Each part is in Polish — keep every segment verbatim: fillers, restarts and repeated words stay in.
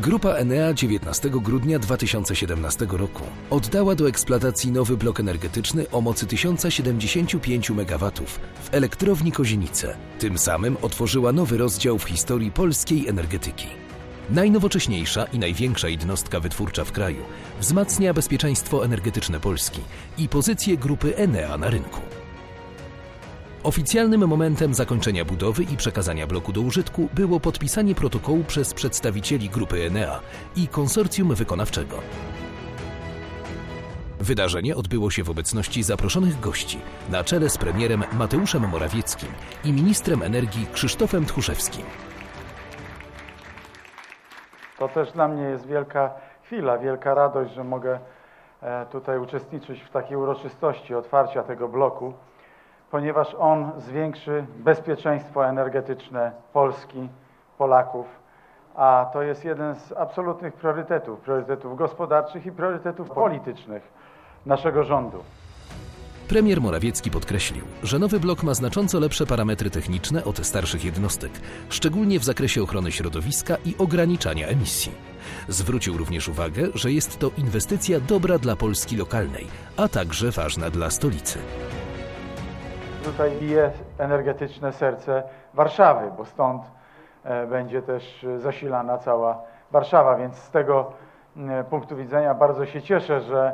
Grupa Enea dziewiętnastego grudnia dwa tysiące siedemnastego roku oddała do eksploatacji nowy blok energetyczny o mocy tysiąc siedemdziesiąt pięć megawatów w elektrowni Kozienice. Tym samym otworzyła nowy rozdział w historii polskiej energetyki. Najnowocześniejsza i największa jednostka wytwórcza w kraju wzmacnia bezpieczeństwo energetyczne Polski i pozycję grupy Enea na rynku. Oficjalnym momentem zakończenia budowy i przekazania bloku do użytku było podpisanie protokołu przez przedstawicieli grupy Enea i konsorcjum wykonawczego. Wydarzenie odbyło się w obecności zaproszonych gości na czele z premierem Mateuszem Morawieckim i ministrem energii Krzysztofem Tchórzewskim. To też dla mnie jest wielka chwila, wielka radość, że mogę tutaj uczestniczyć w takiej uroczystości otwarcia tego bloku, ponieważ on zwiększy bezpieczeństwo energetyczne Polski, Polaków, a to jest jeden z absolutnych priorytetów, priorytetów gospodarczych i priorytetów politycznych naszego rządu. Premier Morawiecki podkreślił, że nowy blok ma znacząco lepsze parametry techniczne od starszych jednostek, szczególnie w zakresie ochrony środowiska i ograniczania emisji. Zwrócił również uwagę, że jest to inwestycja dobra dla Polski lokalnej, a także ważna dla stolicy. Tutaj bije energetyczne serce Warszawy, bo stąd będzie też zasilana cała Warszawa, więc z tego punktu widzenia bardzo się cieszę, że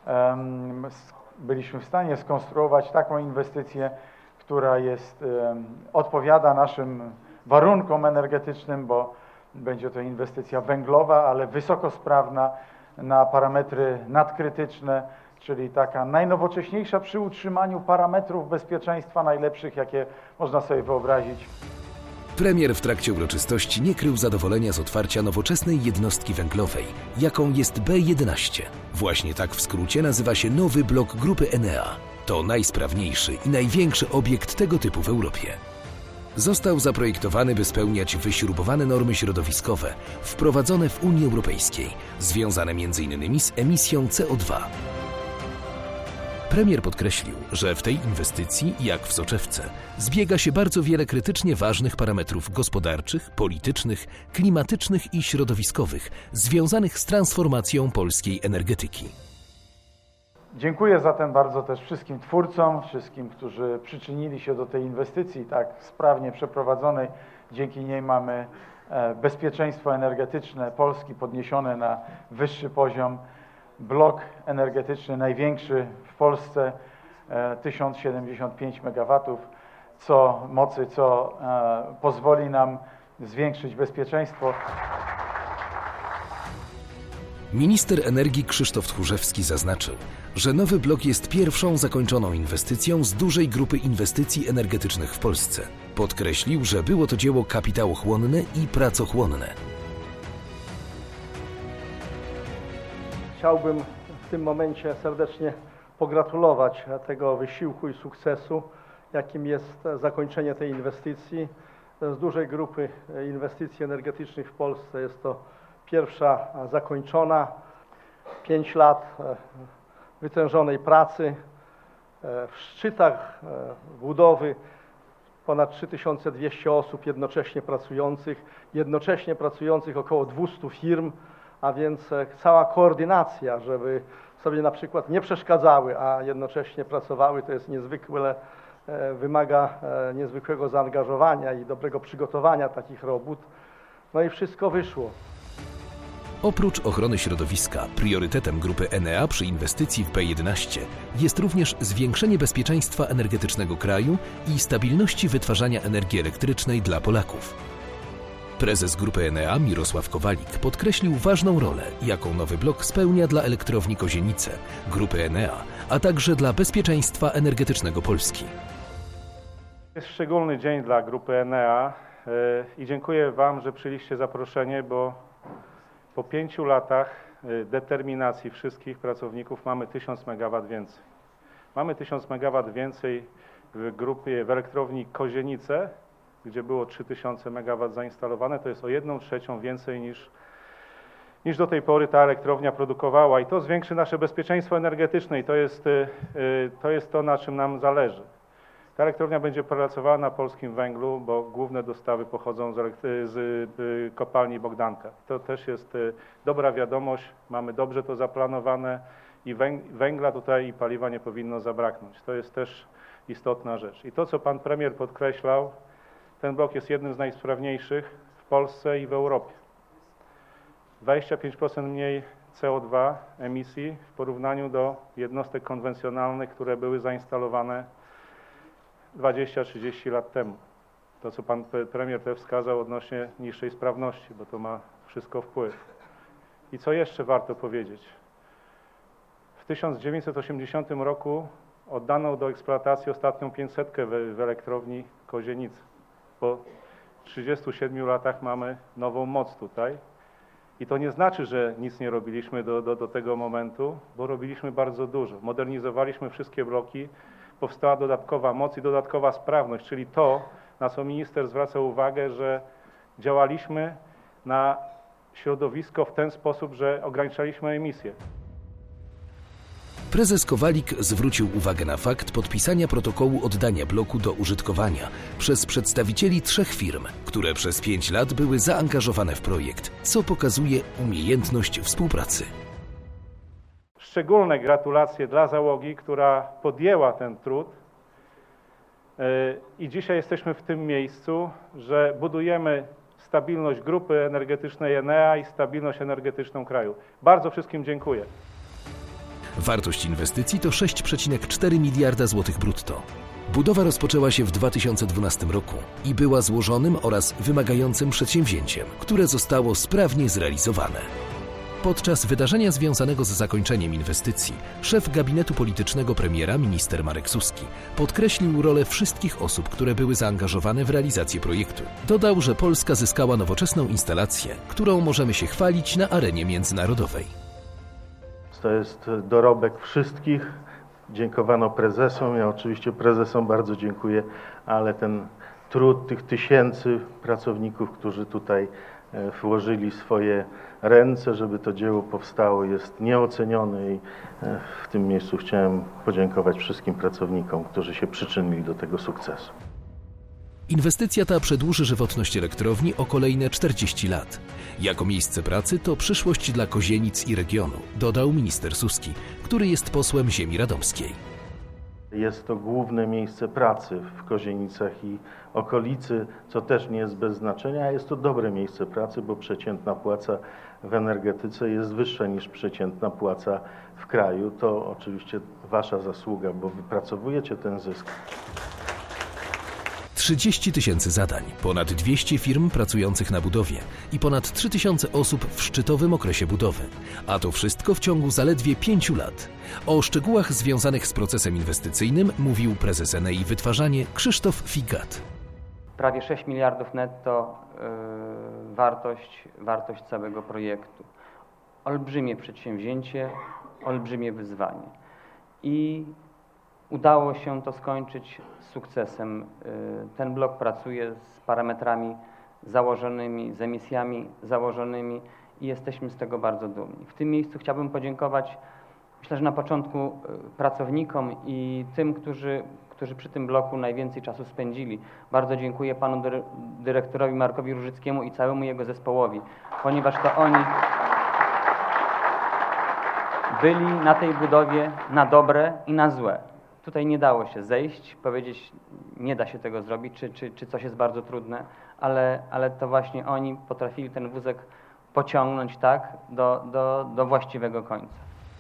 byliśmy w stanie skonstruować taką inwestycję, która jest, odpowiada naszym warunkom energetycznym, bo będzie to inwestycja węglowa, ale wysokosprawna na parametry nadkrytyczne, czyli taka najnowocześniejsza przy utrzymaniu parametrów bezpieczeństwa najlepszych, jakie można sobie wyobrazić. Premier w trakcie uroczystości nie krył zadowolenia z otwarcia nowoczesnej jednostki węglowej, jaką jest B jedenaście. Właśnie tak w skrócie nazywa się nowy blok grupy Enea. To najsprawniejszy i największy obiekt tego typu w Europie. Został zaprojektowany, by spełniać wyśrubowane normy środowiskowe wprowadzone w Unii Europejskiej, związane między innymi z emisją C O dwa. Premier podkreślił, że w tej inwestycji, jak w soczewce, zbiega się bardzo wiele krytycznie ważnych parametrów gospodarczych, politycznych, klimatycznych i środowiskowych związanych z transformacją polskiej energetyki. Dziękuję zatem bardzo też wszystkim twórcom, wszystkim, którzy przyczynili się do tej inwestycji tak sprawnie przeprowadzonej. Dzięki niej mamy bezpieczeństwo energetyczne Polski podniesione na wyższy poziom. Blok energetyczny największy w Polsce, tysiąc siedemdziesiąt pięć megawatów co mocy, co pozwoli nam zwiększyć bezpieczeństwo. Minister energii Krzysztof Tchórzewski zaznaczył, że nowy blok jest pierwszą zakończoną inwestycją z dużej grupy inwestycji energetycznych w Polsce. Podkreślił, że było to dzieło kapitałochłonne i pracochłonne. Chciałbym w tym momencie serdecznie pogratulować tego wysiłku i sukcesu, jakim jest zakończenie tej inwestycji. Z dużej grupy inwestycji energetycznych w Polsce jest to pierwsza zakończona. Pięć lat wytężonej pracy, w szczytach budowy ponad trzy tysiące dwieście osób jednocześnie pracujących, jednocześnie pracujących około dwieście firm, a więc cała koordynacja, żeby sobie na przykład nie przeszkadzały, a jednocześnie pracowały, to jest niezwykle, wymaga niezwykłego zaangażowania i dobrego przygotowania takich robót. No i wszystko wyszło. Oprócz ochrony środowiska, priorytetem grupy Enea przy inwestycji w B jedenaście jest również zwiększenie bezpieczeństwa energetycznego kraju i stabilności wytwarzania energii elektrycznej dla Polaków. Prezes grupy Enea Mirosław Kowalik podkreślił ważną rolę, jaką nowy blok spełnia dla elektrowni Kozienice, grupy Enea, a także dla bezpieczeństwa energetycznego Polski. Jest szczególny dzień dla grupy Enea i dziękuję Wam, że przyjęliście zaproszenie, bo po pięciu latach determinacji wszystkich pracowników mamy tysiąc megawatów więcej. Mamy tysiąc megawatów więcej w grupie, w elektrowni Kozienice, gdzie było trzy tysiące megawatów zainstalowane, to jest o jedną trzecią więcej niż, niż do tej pory ta elektrownia produkowała i to zwiększy nasze bezpieczeństwo energetyczne i to jest, to jest to, na czym nam zależy. Ta elektrownia będzie pracowała na polskim węglu, bo główne dostawy pochodzą z, z y, kopalni Bogdanka. To też jest y, dobra wiadomość, mamy dobrze to zaplanowane i węgla tutaj i paliwa nie powinno zabraknąć. To jest też istotna rzecz. I to, co pan premier podkreślał, ten blok jest jednym z najsprawniejszych w Polsce i w Europie. dwadzieścia pięć procent mniej C O dwa emisji w porównaniu do jednostek konwencjonalnych, które były zainstalowane dwadzieścia trzydzieści lat temu. To, co pan premier też wskazał odnośnie niższej sprawności, bo to ma wszystko wpływ. I co jeszcze warto powiedzieć? W tysiąc dziewięćset osiemdziesiątym roku oddano do eksploatacji ostatnią pięćsetkę w, w elektrowni Kozienice. Po trzydziestu siedmiu latach mamy nową moc tutaj. I to nie znaczy, że nic nie robiliśmy do, do, do tego momentu, bo robiliśmy bardzo dużo. Modernizowaliśmy wszystkie bloki, powstała dodatkowa moc i dodatkowa sprawność, czyli to, na co minister zwraca uwagę, że działaliśmy na środowisko w ten sposób, że ograniczaliśmy emisję. Prezes Kowalik zwrócił uwagę na fakt podpisania protokołu oddania bloku do użytkowania przez przedstawicieli trzech firm, które przez pięć lat były zaangażowane w projekt, co pokazuje umiejętność współpracy. Szczególne gratulacje dla załogi, która podjęła ten trud i dzisiaj jesteśmy w tym miejscu, że budujemy stabilność grupy energetycznej Enea i stabilność energetyczną kraju. Bardzo wszystkim dziękuję. Wartość inwestycji to sześć przecinek cztery miliarda złotych brutto. Budowa rozpoczęła się w dwa tysiące dwunastym roku i była złożonym oraz wymagającym przedsięwzięciem, które zostało sprawnie zrealizowane. Podczas wydarzenia związanego z zakończeniem inwestycji szef gabinetu politycznego premiera, minister Marek Suski, podkreślił rolę wszystkich osób, które były zaangażowane w realizację projektu. Dodał, że Polska zyskała nowoczesną instalację, którą możemy się chwalić na arenie międzynarodowej. To jest dorobek wszystkich. Dziękowano prezesom. Ja oczywiście prezesom bardzo dziękuję, ale ten trud tych tysięcy pracowników, którzy tutaj włożyli swoje ręce, żeby to dzieło powstało, jest nieoceniony i w tym miejscu chciałem podziękować wszystkim pracownikom, którzy się przyczynili do tego sukcesu. Inwestycja ta przedłuży żywotność elektrowni o kolejne czterdzieści lat. Jako miejsce pracy to przyszłość dla Kozienic i regionu, dodał minister Suski, który jest posłem ziemi radomskiej. Jest to główne miejsce pracy w Kozienicach i okolicy, co też nie jest bez znaczenia, a jest to dobre miejsce pracy, bo przeciętna płaca w energetyce jest wyższa niż przeciętna płaca w kraju. To oczywiście wasza zasługa, bo wypracowujecie ten zysk. trzydzieści tysięcy zadań, ponad dwieście firm pracujących na budowie i ponad trzy tysiące osób w szczytowym okresie budowy. A to wszystko w ciągu zaledwie pięciu lat. O szczegółach związanych z procesem inwestycyjnym mówił prezes Enei Wytwarzanie Krzysztof Figat. Prawie sześć miliardów netto yy, wartość, wartość całego projektu. Olbrzymie przedsięwzięcie, olbrzymie wyzwanie. I udało się to skończyć z sukcesem. Ten blok pracuje z parametrami założonymi, z emisjami założonymi i jesteśmy z tego bardzo dumni. W tym miejscu chciałbym podziękować, myślę, że na początku pracownikom i tym, którzy, którzy przy tym bloku najwięcej czasu spędzili. Bardzo dziękuję panu dyrektorowi Markowi Różyckiemu i całemu jego zespołowi, ponieważ to oni byli na tej budowie na dobre i na złe. Tutaj nie dało się zejść, powiedzieć, nie da się tego zrobić, czy, czy, czy coś jest bardzo trudne, ale, ale to właśnie oni potrafili ten wózek pociągnąć tak do, do, do właściwego końca.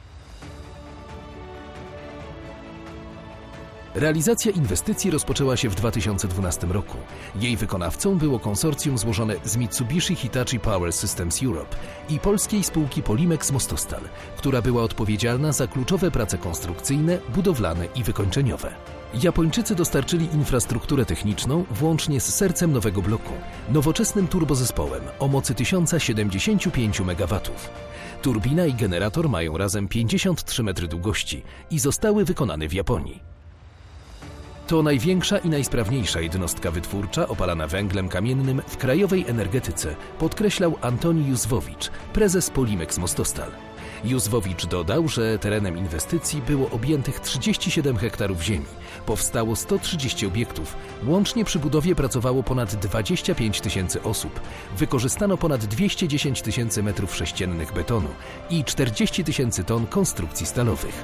Realizacja inwestycji rozpoczęła się w dwa tysiące dwunastym roku. Jej wykonawcą było konsorcjum złożone z Mitsubishi Hitachi Power Systems Europe i polskiej spółki Polimex Mostostal, która była odpowiedzialna za kluczowe prace konstrukcyjne, budowlane i wykończeniowe. Japończycy dostarczyli infrastrukturę techniczną włącznie z sercem nowego bloku, nowoczesnym turbozespołem o mocy tysiąc siedemdziesiąt pięć megawatów. Turbina i generator mają razem pięćdziesiąt trzy metry długości i zostały wykonane w Japonii. To największa i najsprawniejsza jednostka wytwórcza opalana węglem kamiennym w krajowej energetyce, podkreślał Antoni Józwowicz, prezes Polimex Mostostal. Józwowicz dodał, że terenem inwestycji było objętych trzydzieści siedem hektarów ziemi. Powstało sto trzydzieści obiektów. Łącznie przy budowie pracowało ponad dwadzieścia pięć tysięcy osób. Wykorzystano ponad dwieście dziesięć tysięcy metrów sześciennych betonu i czterdzieści tysięcy ton konstrukcji stalowych.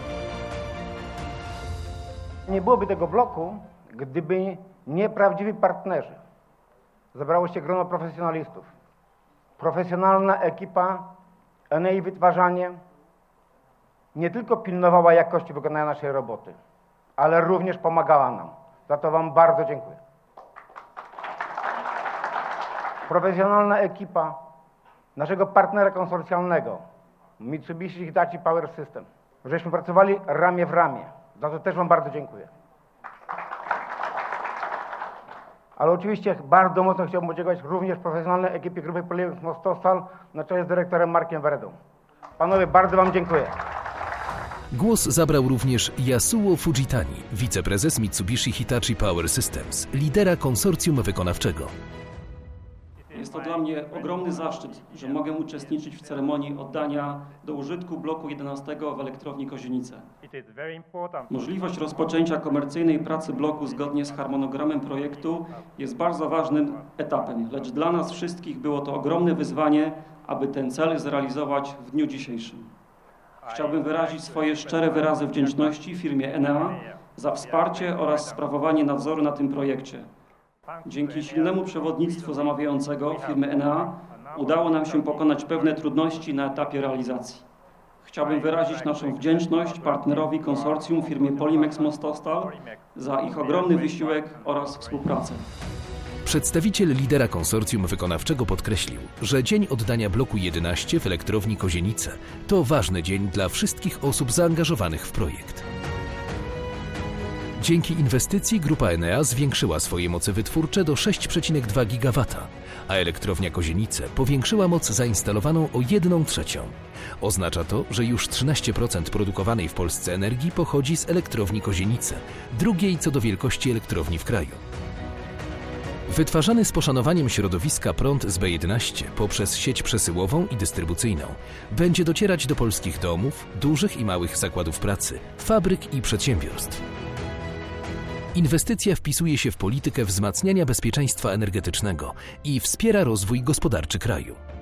Nie byłoby tego bloku, gdyby nie prawdziwi partnerzy. Zebrało się grono profesjonalistów. Profesjonalna ekipa Enei Wytwarzanie nie tylko pilnowała jakości wykonania naszej roboty, ale również pomagała nam. Za to wam bardzo dziękuję. Profesjonalna ekipa naszego partnera konsorcjalnego Mitsubishi Hitachi Power System. Żeśmy pracowali ramię w ramię. Za to też wam bardzo dziękuję. Ale oczywiście bardzo mocno chciałbym podziękować również profesjonalnej ekipie grupy Polimex Mostostal na czele z dyrektorem Markiem Weredą. Panowie, bardzo wam dziękuję. Głos zabrał również Yasuo Fujitani, wiceprezes Mitsubishi Hitachi Power Systems, lidera konsorcjum wykonawczego. Jest to dla mnie ogromny zaszczyt, że mogę uczestniczyć w ceremonii oddania do użytku bloku jedenastego w elektrowni Kozienice. Możliwość rozpoczęcia komercyjnej pracy bloku zgodnie z harmonogramem projektu jest bardzo ważnym etapem, lecz dla nas wszystkich było to ogromne wyzwanie, aby ten cel zrealizować w dniu dzisiejszym. Chciałbym wyrazić swoje szczere wyrazy wdzięczności firmie Enea za wsparcie oraz sprawowanie nadzoru na tym projekcie. Dzięki silnemu przewodnictwu zamawiającego firmy Enea udało nam się pokonać pewne trudności na etapie realizacji. Chciałbym wyrazić naszą wdzięczność partnerowi konsorcjum firmie Polimex Mostostal za ich ogromny wysiłek oraz współpracę. Przedstawiciel lidera konsorcjum wykonawczego podkreślił, że dzień oddania bloku jedenaście w elektrowni Kozienice to ważny dzień dla wszystkich osób zaangażowanych w projekt. Dzięki inwestycji grupa Enea zwiększyła swoje moce wytwórcze do sześć przecinek dwa gigawata, a elektrownia Kozienice powiększyła moc zainstalowaną o jedną trzecią. Oznacza to, że już trzynaście procent produkowanej w Polsce energii pochodzi z elektrowni Kozienice, drugiej co do wielkości elektrowni w kraju. Wytwarzany z poszanowaniem środowiska prąd z B jedenaście poprzez sieć przesyłową i dystrybucyjną będzie docierać do polskich domów, dużych i małych zakładów pracy, fabryk i przedsiębiorstw. Inwestycja wpisuje się w politykę wzmacniania bezpieczeństwa energetycznego i wspiera rozwój gospodarczy kraju.